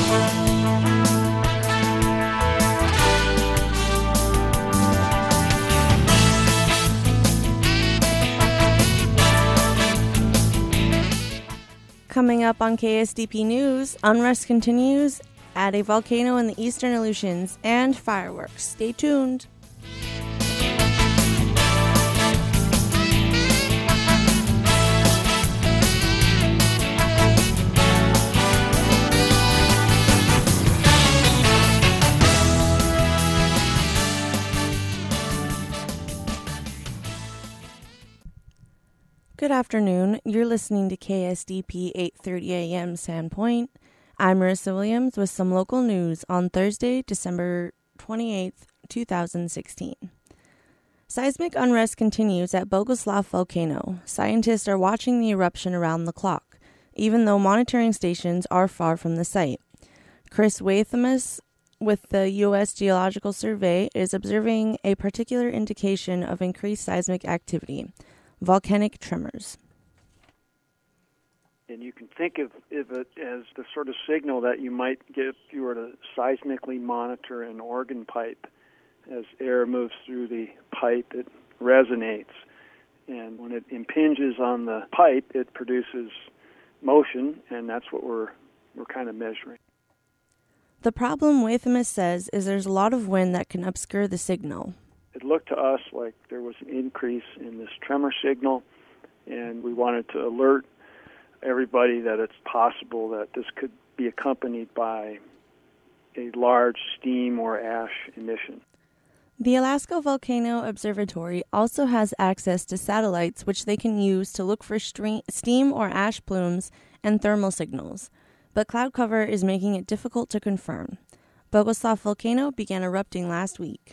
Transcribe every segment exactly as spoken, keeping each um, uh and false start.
Coming up on K S D P News, unrest continues at a volcano in the eastern Aleutians and fireworks. Stay tuned. Good afternoon. You're listening to K S D P eight thirty A M Sandpoint. I'm Marissa Williams with some local news on Thursday, December twenty-eighth, twenty sixteen. Seismic unrest continues at Bogoslav volcano. Scientists are watching the eruption around the clock, even though monitoring stations are far from the site. Chris Wathamus with the U S Geological Survey is observing a particular indication of increased seismic activity: volcanic tremors. And you can think of, of it as the sort of signal that you might get if you were to seismically monitor an organ pipe. As air moves through the pipe, it resonates. And when it impinges on the pipe, it produces motion, and that's what we're we're kind of measuring. The problem, Wathamus says, is there's a lot of wind that can obscure the signal. It looked to us like there was an increase in this tremor signal, and we wanted to alert everybody that it's possible that this could be accompanied by a large steam or ash emission. The Alaska Volcano Observatory also has access to satellites which they can use to look for stre- steam or ash plumes and thermal signals, but cloud cover is making it difficult to confirm. Bogoslav volcano began erupting last week.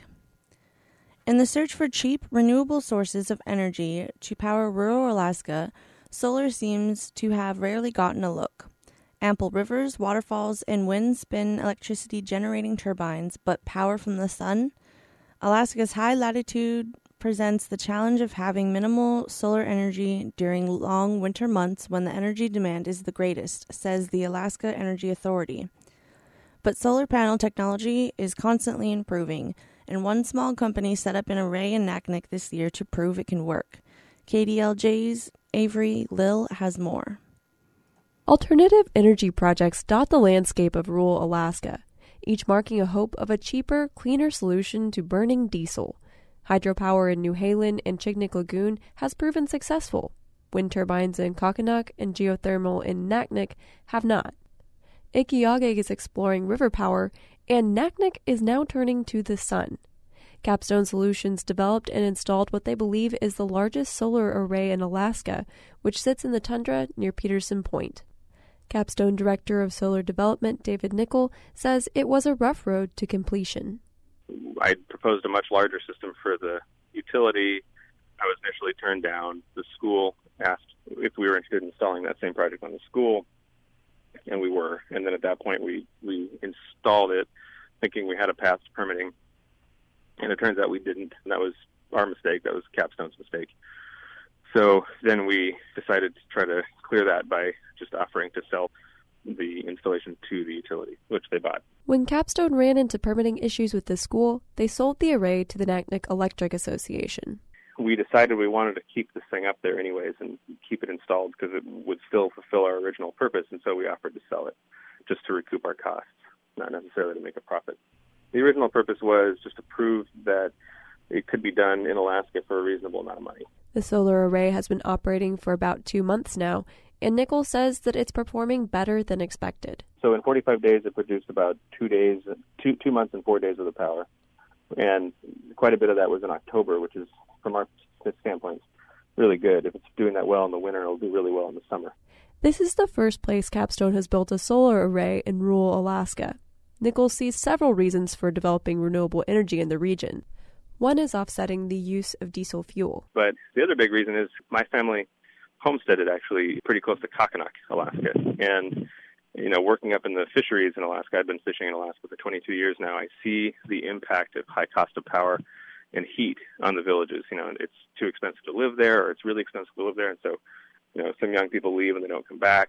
In the search for cheap, renewable sources of energy to power rural Alaska, solar seems to have rarely gotten a look. Ample rivers, waterfalls, and wind spin electricity generating turbines, but power from the sun? Alaska's high latitude presents the challenge of having minimal solar energy during long winter months when the energy demand is the greatest, says the Alaska Energy Authority. But solar panel technology is constantly improving, and one small company set up an array in Naknek this year to prove it can work. K D L J's Avery Lill has more. Alternative energy projects dot the landscape of rural Alaska, each marking a hope of a cheaper, cleaner solution to burning diesel. Hydropower in New Halen and Chignik Lagoon has proven successful. Wind turbines in Kakanuk and geothermal in Naknek have not. Ikiagig is exploring river power, and Naknek is now turning to the sun. Capstone Solutions developed and installed what they believe is the largest solar array in Alaska, which sits in the tundra near Peterson Point. Capstone Director of Solar Development David Nickel says it was a rough road to completion. I proposed a much larger system for the utility. I was initially turned down. The school asked if we were interested in installing that same project on the school, and we were. And then at that point, we, we installed it, thinking we had a path to permitting. And it turns out we didn't, and that was our mistake. That was Capstone's mistake. So then we decided to try to clear that by just offering to sell the installation to the utility, which they bought. When Capstone ran into permitting issues with the school, they sold the array to the Naknek Electric Association. We decided we wanted to keep this thing up there anyways and keep it installed because it would still fulfill our original purpose, and so we offered to sell it just to recoup our costs, not necessarily to make a profit. The original purpose was just to prove that it could be done in Alaska for a reasonable amount of money. The solar array has been operating for about two months now, and Nichols says that it's performing better than expected. So in forty-five days, it produced about two days, two two months and four days of the power, and quite a bit of that was in October, which is, from our standpoint, really good. If it's doing that well in the winter, it'll do really well in the summer. This is the first place Capstone has built a solar array in rural Alaska. Nichols sees several reasons for developing renewable energy in the region. One is offsetting the use of diesel fuel. But the other big reason is my family homesteaded actually pretty close to Kakanuk, Alaska. And, you know, working up in the fisheries in Alaska, I've been fishing in Alaska for twenty-two years now. I see the impact of high cost of power and heat on the villages. You know, it's too expensive to live there, or it's really expensive to live there. And so, you know, some young people leave and they don't come back. And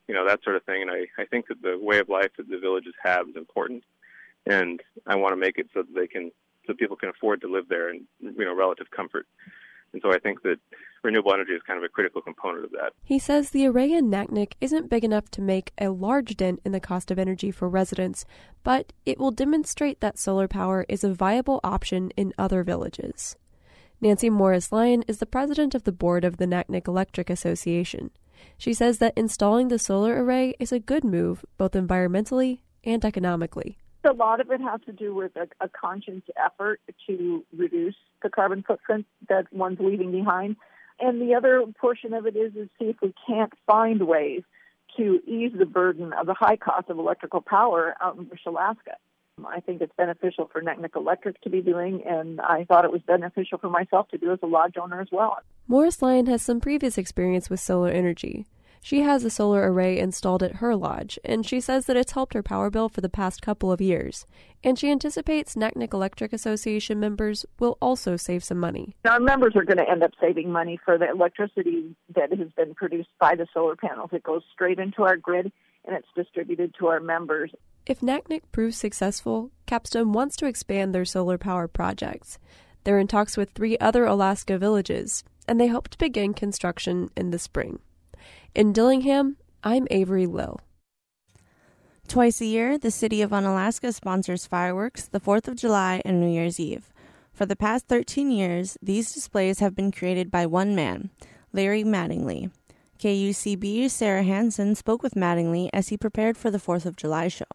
you know, that sort of thing. And I, I think that the way of life that the villages have is important, and I want to make it so that they can, so people can afford to live there in, you know, relative comfort. And so I think that renewable energy is kind of a critical component of that. He says the array in Naknek isn't big enough to make a large dent in the cost of energy for residents, but it will demonstrate that solar power is a viable option in other villages. Nancy Morris-Lyon is the president of the board of the Naknek Electric Association. She says that installing the solar array is a good move, both environmentally and economically. A lot of it has to do with a, a conscious effort to reduce the carbon footprint that one's leaving behind. And the other portion of it is, is see if we can't find ways to ease the burden of the high cost of electrical power out in British Alaska. I think it's beneficial for Naknek Electric to be doing, and I thought it was beneficial for myself to do as a lodge owner as well. Morris-Lyon has some previous experience with solar energy. She has a solar array installed at her lodge, and she says that it's helped her power bill for the past couple of years. And she anticipates Naknek Electric Association members will also save some money. Our members are going to end up saving money for the electricity that has been produced by the solar panels. It goes straight into our grid, and it's distributed to our members. If Naknek proves successful, Capstone wants to expand their solar power projects. They're in talks with three other Alaska villages, and they hope to begin construction in the spring. In Dillingham, I'm Avery Lill. Twice a year, the city of Unalaska sponsors fireworks, the fourth of July, and New Year's Eve. For the past thirteen years, these displays have been created by one man, Larry Mattingly. K U C B's Sarah Hansen spoke with Mattingly as he prepared for the fourth of July show.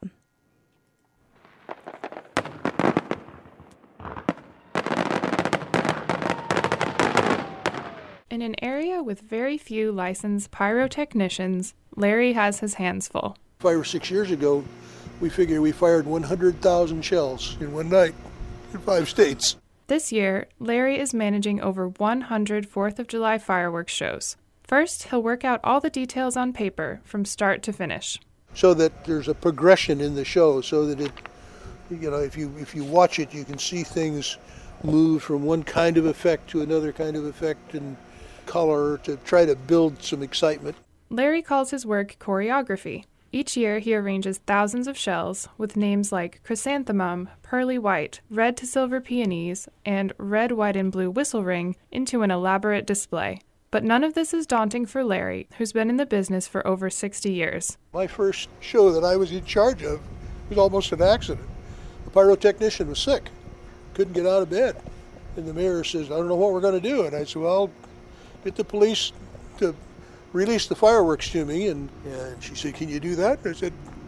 In an area with very few licensed pyrotechnicians, Larry has his hands full. Five or six years ago, we figured we fired one hundred thousand shells in one night in five states. This year, Larry is managing over one hundred fourth of July fireworks shows. First, he'll work out all the details on paper from start to finish. So that there's a progression in the show, so that it, you know, if you if you watch it, you can see things move from one kind of effect to another kind of effect and color to try to build some excitement. Larry calls his work choreography. Each year he arranges thousands of shells with names like chrysanthemum, pearly white, red to silver peonies, and red, white, and blue whistle ring into an elaborate display. But none of this is daunting for Larry, who's been in the business for over sixty years. My first show that I was in charge of was almost an accident. The pyrotechnician was sick, couldn't get out of bed. And the mayor says, I don't know what we're going to do. And I said, well, get the police to release the fireworks to me. And, and she said, can you do that? And I said,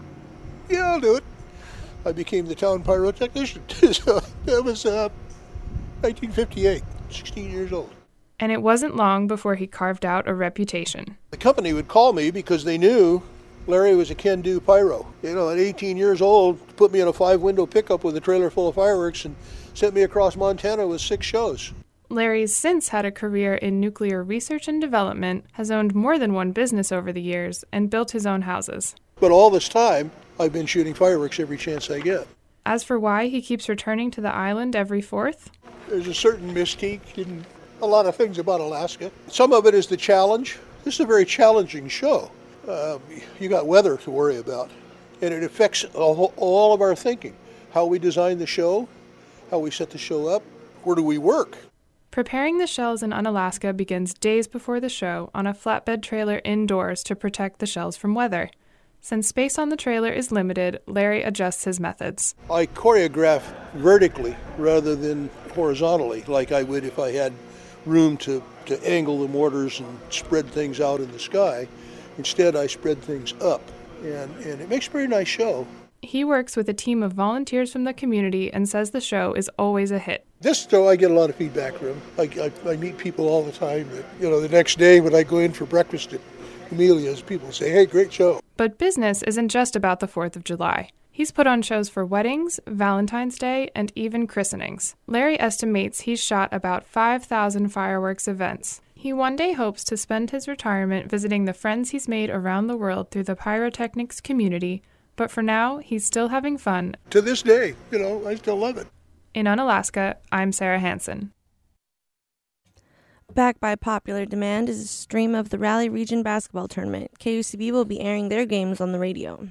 yeah, I'll do it. I became the town pyrotechnician. So that was uh, nineteen fifty-eight, sixteen years old. And it wasn't long before he carved out a reputation. The company would call me because they knew Larry was a can-do pyro. You know, at eighteen years old, put me in a five-window pickup with a trailer full of fireworks and sent me across Montana with six shows. Larry's since had a career in nuclear research and development, has owned more than one business over the years, and built his own houses. But all this time, I've been shooting fireworks every chance I get. As for why he keeps returning to the island every fourth? There's a certain mystique in a lot of things about Alaska. Some of it is the challenge. This is a very challenging show. Uh, you got weather to worry about, and it affects all, all of our thinking. How we design the show, how we set the show up, where do we work? Preparing the shells in Unalaska begins days before the show on a flatbed trailer indoors to protect the shells from weather. Since space on the trailer is limited, Larry adjusts his methods. I choreograph vertically rather than horizontally, like I would if I had room to, to angle the mortars and spread things out in the sky. Instead, I spread things up, and, and it makes a very nice show. He works with a team of volunteers from the community and says the show is always a hit. This show I get a lot of feedback from. I, I, I meet people all the time. That, you know, the next day when I go in for breakfast at Amelia's, people say, hey, great show. But business isn't just about the fourth of July. He's put on shows for weddings, Valentine's Day, and even christenings. Larry estimates he's shot about five thousand fireworks events. He one day hopes to spend his retirement visiting the friends he's made around the world through the pyrotechnics community, but for now, he's still having fun. To this day, you know, I still love it. In Unalaska, I'm Sarah Hansen. Backed by popular demand is a stream of the Raleigh Region Basketball Tournament. K U C B will be airing their games on the radio.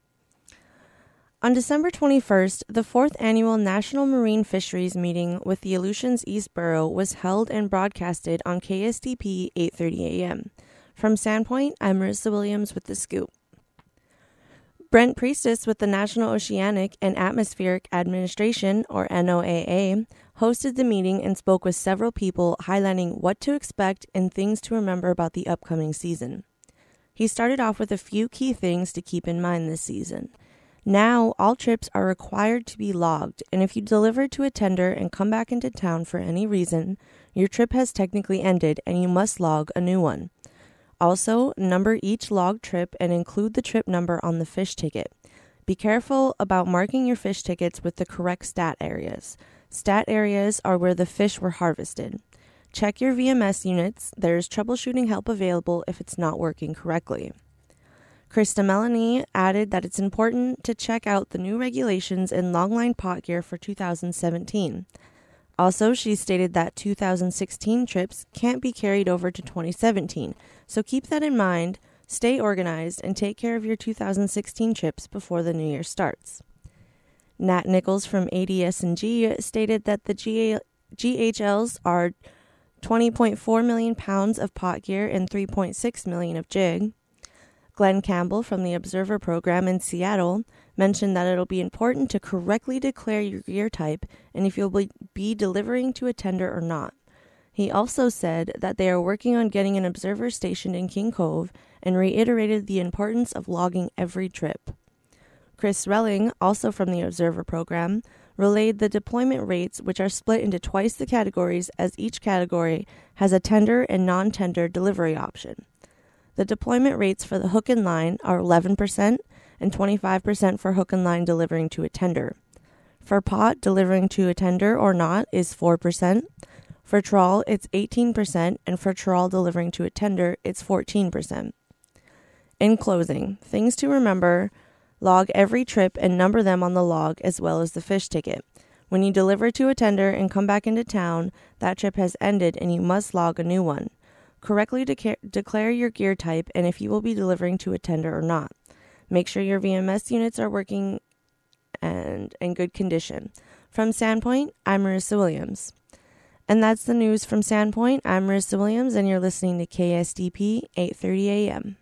On December twenty-first, the fourth annual National Marine Fisheries Meeting with the Aleutians East Borough was held and broadcasted on K S D P eight thirty a.m. From Sandpoint, I'm Marissa Williams with The Scoop. Brent Priestess with the National Oceanic and Atmospheric Administration, or N O A A, hosted the meeting and spoke with several people highlighting what to expect and things to remember about the upcoming season. He started off with a few key things to keep in mind this season. Now, all trips are required to be logged, and if you deliver to a tender and come back into town for any reason, your trip has technically ended and you must log a new one. Also, number each logged trip and include the trip number on the fish ticket. Be careful about marking your fish tickets with the correct stat areas. Stat areas are where the fish were harvested. Check your V M S units. There is troubleshooting help available if it's not working correctly. Krista Melanie added that it's important to check out the new regulations in longline pot gear for two thousand seventeen. Also, she stated that two thousand sixteen trips can't be carried over to twenty seventeen, so keep that in mind, stay organized, and take care of your two thousand sixteen trips before the new year starts. Nat Nichols from A D S and G stated that the G H Ls are twenty point four million pounds of pot gear and three point six million of jig. Glenn Campbell from the Observer program in Seattle mentioned that it'll be important to correctly declare your gear type and if you'll be delivering to a tender or not. He also said that they are working on getting an observer stationed in King Cove and reiterated the importance of logging every trip. Chris Relling, also from the Observer program, relayed the deployment rates, which are split into twice the categories as each category has a tender and non-tender delivery option. The deployment rates for the hook and line are eleven percent and twenty-five percent for hook and line delivering to a tender. For pot, delivering to a tender or not is four percent. For trawl, it's eighteen percent, and for trawl delivering to a tender, it's fourteen percent. In closing, things to remember: log every trip and number them on the log as well as the fish ticket. When you deliver to a tender and come back into town, that trip has ended and you must log a new one. Correctly deca- declare your gear type and if you will be delivering to a tender or not. Make sure your V M S units are working and in good condition. From Sandpoint, I'm Marissa Williams. And that's the news from Sandpoint. I'm Marissa Williams, and you're listening to K S D P eight thirty a.m.